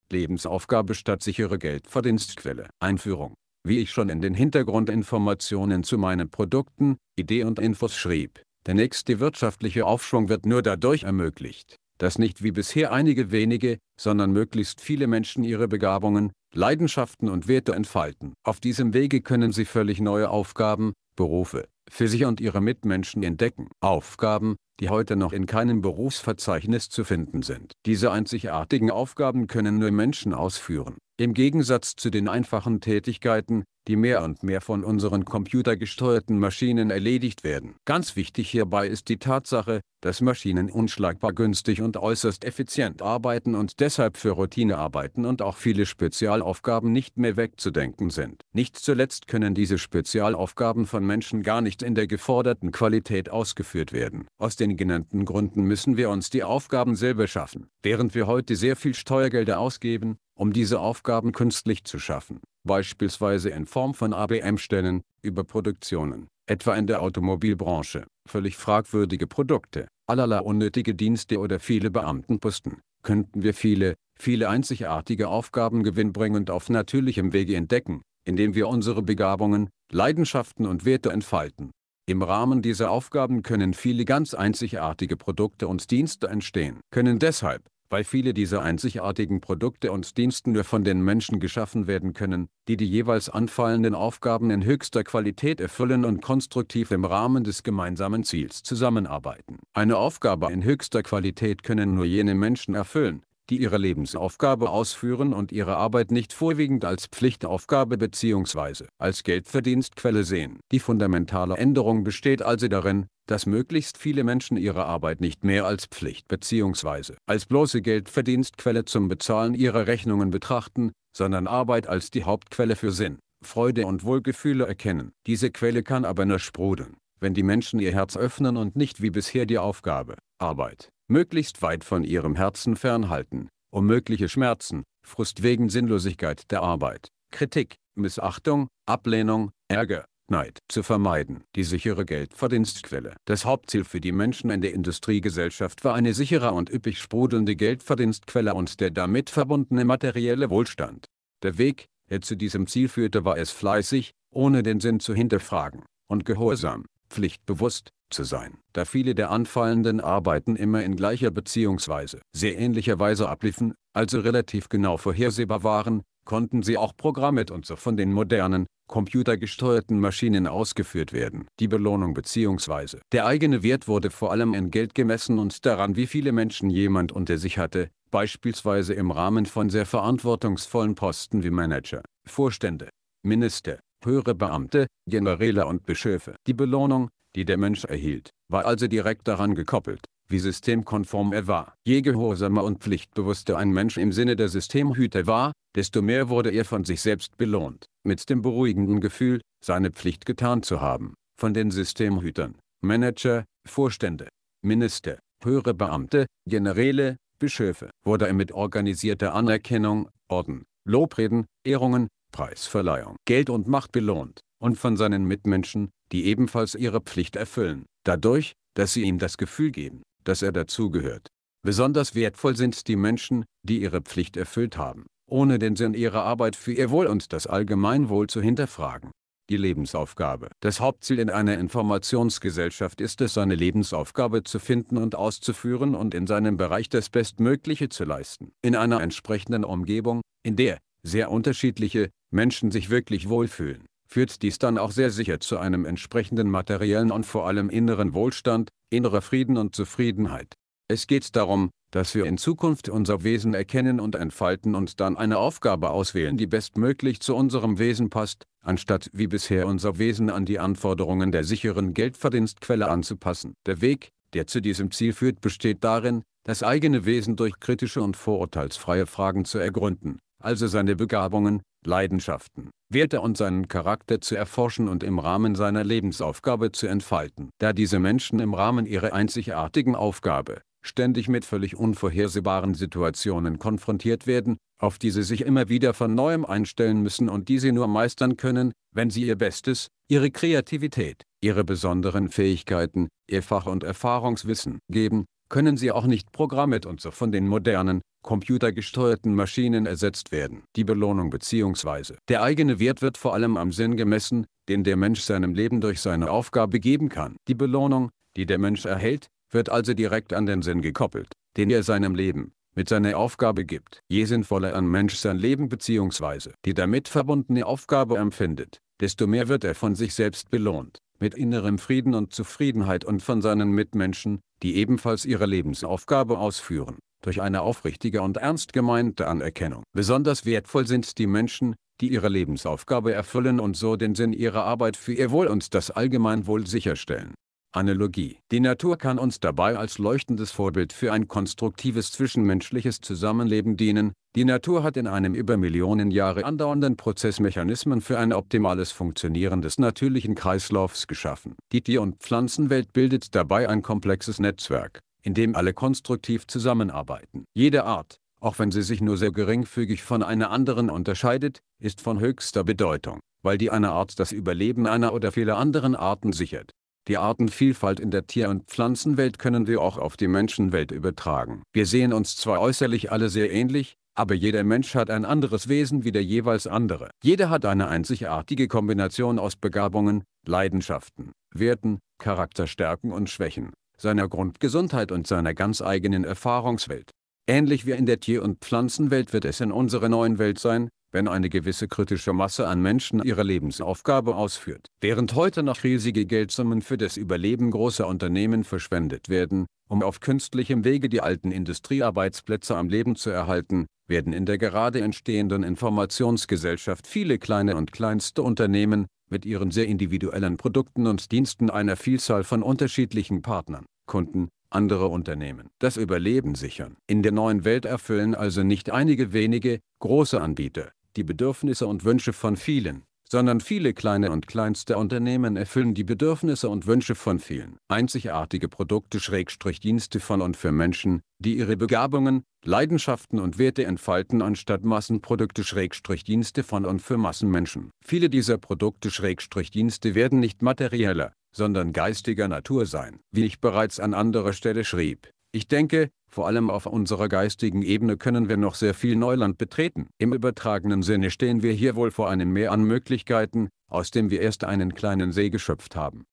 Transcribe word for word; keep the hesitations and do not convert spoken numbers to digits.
Lebensaufgabe statt sichere Geldverdienstquelle. Einführung. Wie ich schon in den Hintergrundinformationen zu meinen Produkten, Idee und Infos schrieb, der nächste wirtschaftliche Aufschwung wird nur dadurch ermöglicht, dass nicht wie bisher einige wenige, sondern möglichst viele Menschen ihre Begabungen, Leidenschaften und Werte entfalten. Auf diesem Wege können sie völlig neue Aufgaben, Berufe, für sich und ihre Mitmenschen entdecken. Aufgaben, die heute noch in keinem Berufsverzeichnis zu finden sind. Diese einzigartigen Aufgaben können nur Menschen ausführen. Im Gegensatz zu den einfachen Tätigkeiten, die mehr und mehr von unseren computergesteuerten Maschinen erledigt werden. Ganz wichtig hierbei ist die Tatsache, dass Maschinen unschlagbar günstig und äußerst effizient arbeiten und deshalb für Routinearbeiten und auch viele Spezialaufgaben nicht mehr wegzudenken sind. Nicht zuletzt können diese Spezialaufgaben von Menschen gar nicht in der geforderten Qualität ausgeführt werden. Aus den genannten Gründen müssen wir uns die Aufgaben selber schaffen, während wir heute sehr viel Steuergelder ausgeben, um diese Aufgaben künstlich zu schaffen, beispielsweise in Form von A B M-Stellen, Überproduktionen, etwa in der Automobilbranche, völlig fragwürdige Produkte, allerlei unnötige Dienste oder viele Beamtenposten, könnten wir viele, viele einzigartige Aufgaben gewinnbringend auf natürlichem Wege entdecken, indem wir unsere Begabungen, Leidenschaften und Werte entfalten. Im Rahmen dieser Aufgaben können viele ganz einzigartige Produkte und Dienste entstehen, können deshalb, weil viele dieser einzigartigen Produkte und Dienste nur von den Menschen geschaffen werden können, die die jeweils anfallenden Aufgaben in höchster Qualität erfüllen und konstruktiv im Rahmen des gemeinsamen Ziels zusammenarbeiten. Eine Aufgabe in höchster Qualität können nur jene Menschen erfüllen, die ihre Lebensaufgabe ausführen und ihre Arbeit nicht vorwiegend als Pflichtaufgabe bzw. als Geldverdienstquelle sehen. Die fundamentale Änderung besteht also darin, dass möglichst viele Menschen ihre Arbeit nicht mehr als Pflicht bzw. als bloße Geldverdienstquelle zum Bezahlen ihrer Rechnungen betrachten, sondern Arbeit als die Hauptquelle für Sinn, Freude und Wohlgefühle erkennen. Diese Quelle kann aber nur sprudeln, wenn die Menschen ihr Herz öffnen und nicht wie bisher die Aufgabe, Arbeit, möglichst weit von ihrem Herzen fernhalten, um mögliche Schmerzen, Frust wegen Sinnlosigkeit der Arbeit, Kritik, Missachtung, Ablehnung, Ärger, Neid zu vermeiden. Die sichere Geldverdienstquelle. Das Hauptziel für die Menschen in der Industriegesellschaft war eine sichere und üppig sprudelnde Geldverdienstquelle und der damit verbundene materielle Wohlstand. Der Weg, der zu diesem Ziel führte, war es fleißig, ohne den Sinn zu hinterfragen, und gehorsam, pflichtbewusst, zu sein. Da viele der anfallenden Arbeiten immer in gleicher bzw. sehr ähnlicher Weise abliefen, also relativ genau vorhersehbar waren, konnten sie auch programmiert und so von den modernen, computergesteuerten Maschinen ausgeführt werden. Die Belohnung bzw. der eigene Wert wurde vor allem in Geld gemessen und daran, wie viele Menschen jemand unter sich hatte, beispielsweise im Rahmen von sehr verantwortungsvollen Posten wie Manager, Vorstände, Minister, höhere Beamte, Generäle und Bischöfe. Die Belohnung, die der Mensch erhielt, war also direkt daran gekoppelt, wie systemkonform er war. Je gehorsamer und pflichtbewusster ein Mensch im Sinne der Systemhüter war, desto mehr wurde er von sich selbst belohnt, mit dem beruhigenden Gefühl, seine Pflicht getan zu haben. Von den Systemhütern, Manager, Vorstände, Minister, höhere Beamte, Generäle, Bischöfe, wurde er mit organisierter Anerkennung, Orden, Lobreden, Ehrungen, Preisverleihung, Geld und Macht belohnt, und von seinen Mitmenschen, die ebenfalls ihre Pflicht erfüllen, dadurch, dass sie ihm das Gefühl geben, dass er dazugehört. Besonders wertvoll sind die Menschen, die ihre Pflicht erfüllt haben, ohne den Sinn ihrer Arbeit für ihr Wohl und das Allgemeinwohl zu hinterfragen. Die Lebensaufgabe. Das Hauptziel in einer Informationsgesellschaft ist es, seine Lebensaufgabe zu finden und auszuführen und in seinem Bereich das Bestmögliche zu leisten. In einer entsprechenden Umgebung, in der sehr unterschiedliche Menschen sich wirklich wohlfühlen, führt dies dann auch sehr sicher zu einem entsprechenden materiellen und vor allem inneren Wohlstand, innerer Frieden und Zufriedenheit. Es geht darum, dass wir in Zukunft unser Wesen erkennen und entfalten und dann eine Aufgabe auswählen, die bestmöglich zu unserem Wesen passt, anstatt wie bisher unser Wesen an die Anforderungen der sicheren Geldverdienstquelle anzupassen. Der Weg, der zu diesem Ziel führt, besteht darin, das eigene Wesen durch kritische und vorurteilsfreie Fragen zu ergründen, also seine Begabungen, Leidenschaften, Werte und seinen Charakter zu erforschen und im Rahmen seiner Lebensaufgabe zu entfalten. Da diese Menschen im Rahmen ihrer einzigartigen Aufgabe ständig mit völlig unvorhersehbaren Situationen konfrontiert werden, auf die sie sich immer wieder von Neuem einstellen müssen und die sie nur meistern können, wenn sie ihr Bestes, ihre Kreativität, ihre besonderen Fähigkeiten, ihr Fach- und Erfahrungswissen geben, können sie auch nicht programmiert und so von den modernen, computergesteuerten Maschinen ersetzt werden. Die Belohnung bzw. der eigene Wert wird vor allem am Sinn gemessen, den der Mensch seinem Leben durch seine Aufgabe geben kann. Die Belohnung, die der Mensch erhält, wird also direkt an den Sinn gekoppelt, den er seinem Leben mit seiner Aufgabe gibt. Je sinnvoller ein Mensch sein Leben bzw. die damit verbundene Aufgabe empfindet, desto mehr wird er von sich selbst belohnt, mit innerem Frieden und Zufriedenheit, und von seinen Mitmenschen, die ebenfalls ihre Lebensaufgabe ausführen, durch eine aufrichtige und ernst gemeinte Anerkennung. Besonders wertvoll sind die Menschen, die ihre Lebensaufgabe erfüllen und so den Sinn ihrer Arbeit für ihr Wohl und das Allgemeinwohl sicherstellen. Analogie: Die Natur kann uns dabei als leuchtendes Vorbild für ein konstruktives zwischenmenschliches Zusammenleben dienen. Die Natur hat in einem über Millionen Jahre andauernden Prozess Mechanismen für ein optimales Funktionieren des natürlichen Kreislaufs geschaffen. Die Tier- und Pflanzenwelt bildet dabei ein komplexes Netzwerk, in dem alle konstruktiv zusammenarbeiten. Jede Art, auch wenn sie sich nur sehr geringfügig von einer anderen unterscheidet, ist von höchster Bedeutung, weil die eine Art das Überleben einer oder vieler anderen Arten sichert. Die Artenvielfalt in der Tier- und Pflanzenwelt können wir auch auf die Menschenwelt übertragen. Wir sehen uns zwar äußerlich alle sehr ähnlich, aber jeder Mensch hat ein anderes Wesen wie der jeweils andere. Jeder hat eine einzigartige Kombination aus Begabungen, Leidenschaften, Werten, Charakterstärken und Schwächen, seiner Grundgesundheit und seiner ganz eigenen Erfahrungswelt. Ähnlich wie in der Tier- und Pflanzenwelt wird es in unserer neuen Welt sein, wenn eine gewisse kritische Masse an Menschen ihre Lebensaufgabe ausführt. Während heute noch riesige Geldsummen für das Überleben großer Unternehmen verschwendet werden, um auf künstlichem Wege die alten Industriearbeitsplätze am Leben zu erhalten, werden in der gerade entstehenden Informationsgesellschaft viele kleine und kleinste Unternehmen mit ihren sehr individuellen Produkten und Diensten einer Vielzahl von unterschiedlichen Partnern, Kunden, andere Unternehmen, das Überleben sichern. In der neuen Welt erfüllen also nicht einige wenige, große Anbieter die Bedürfnisse und Wünsche von vielen, sondern viele kleine und kleinste Unternehmen erfüllen die Bedürfnisse und Wünsche von vielen. Einzigartige Produkte-Dienste von und für Menschen, die ihre Begabungen, Leidenschaften und Werte entfalten, anstatt Massenprodukte-Dienste von und für Massenmenschen. Viele dieser Produkte-Dienste werden nicht materieller, sondern geistiger Natur sein. Wie ich bereits an anderer Stelle schrieb: Ich denke, vor allem auf unserer geistigen Ebene können wir noch sehr viel Neuland betreten. Im übertragenen Sinne stehen wir hier wohl vor einem Meer an Möglichkeiten, aus dem wir erst einen kleinen See geschöpft haben.